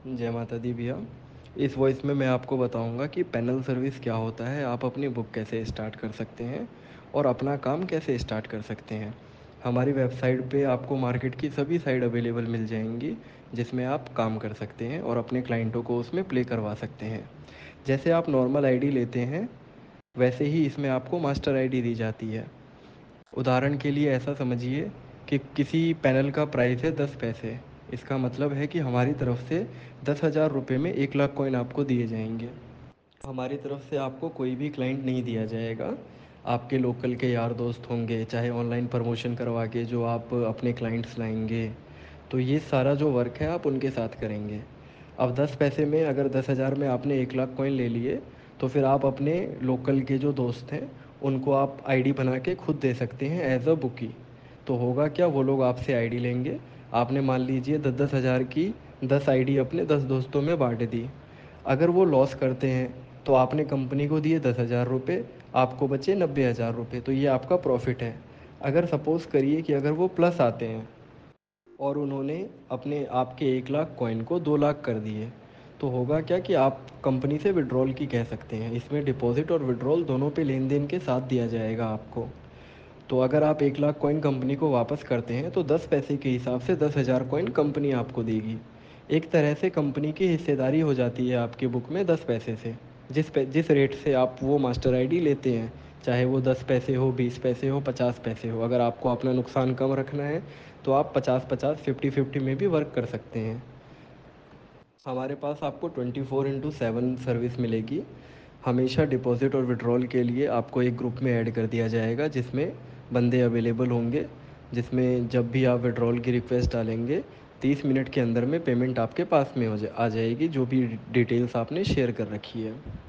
जय माता दी भैया। इस वॉइस में मैं आपको बताऊंगा कि पैनल सर्विस क्या होता है, आप अपनी बुक कैसे स्टार्ट कर सकते हैं और अपना काम कैसे स्टार्ट कर सकते हैं। हमारी वेबसाइट पे आपको मार्केट की सभी साइट अवेलेबल मिल जाएंगी जिसमें आप काम कर सकते हैं और अपने क्लाइंटों को उसमें प्ले करवा सकते हैं। जैसे आप नॉर्मल आईडी लेते हैं वैसे ही इसमें आपको मास्टर आईडी दी जाती है। उदाहरण के लिए ऐसा समझिए कि किसी पैनल का प्राइस है 10 पैसे। इसका मतलब है कि हमारी तरफ से 10,000 रुपये में 1 लाख कॉइन आपको दिए जाएंगे। हमारी तरफ से आपको कोई भी क्लाइंट नहीं दिया जाएगा। आपके लोकल के यार दोस्त होंगे, चाहे ऑनलाइन प्रमोशन करवा के जो आप अपने क्लाइंट्स लाएंगे, तो ये सारा जो वर्क है आप उनके साथ करेंगे। अब 10 पैसे में अगर 10,000 में आपने 1 लाख कॉइन ले लिए, तो फिर आप अपने लोकल के जो दोस्त हैं उनको आप आईडी बना के खुद दे सकते हैं एज अ बुकी। तो होगा क्या, वो लोग आपसे आईडी लेंगे। आपने मान लीजिए 10,000 की 10 आईडी अपने 10 दोस्तों में बांट दी। अगर वो लॉस करते हैं तो आपने कंपनी को दिए 10,000 रुपये, आपको बचे 90,000 रुपये, तो ये आपका प्रॉफिट है। अगर सपोज़ करिए कि अगर वो प्लस आते हैं और उन्होंने अपने आपके 1 लाख कॉइन को 2 लाख कर दिए, तो होगा क्या कि आप कंपनी से विड्रॉल की कह सकते हैं। इसमें डिपॉजिट और विड्रॉल दोनों पे लेन देन के साथ दिया जाएगा आपको। तो अगर आप 1 लाख कॉइन कंपनी को वापस करते हैं तो 10 पैसे के हिसाब से 10,000 कॉइन कंपनी आपको देगी। एक तरह से कंपनी की हिस्सेदारी हो जाती है आपकी बुक में 10 पैसे से। जिस रेट से आप वो मास्टर आईडी लेते हैं, चाहे वो 10 पैसे हो, 20 पैसे हो, 50 पैसे हो, अगर आपको अपना नुकसान कम रखना है तो आप 50-50, 50-50 में भी वर्क कर सकते हैं। हमारे पास आपको 24/7 सर्विस मिलेगी। हमेशा डिपॉज़िट और विड्रॉल के लिए आपको एक ग्रुप में ऐड कर दिया जाएगा जिसमें बंदे अवेलेबल होंगे, जिसमें जब भी आप विड्रॉल की रिक्वेस्ट डालेंगे 30 मिनट के अंदर में पेमेंट आपके पास में आ जाएगी, जो भी डिटेल्स आपने शेयर कर रखी है।